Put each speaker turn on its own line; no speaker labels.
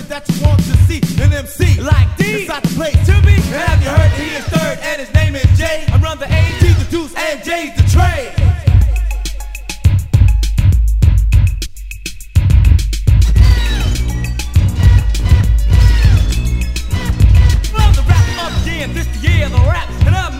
that you want to see an MC like D inside the place to be. And have you heard that he is third and his name is J? I run the A, T, the Deuce, and J's the trade. Well, the rap up again, this the year of the rap, and I'm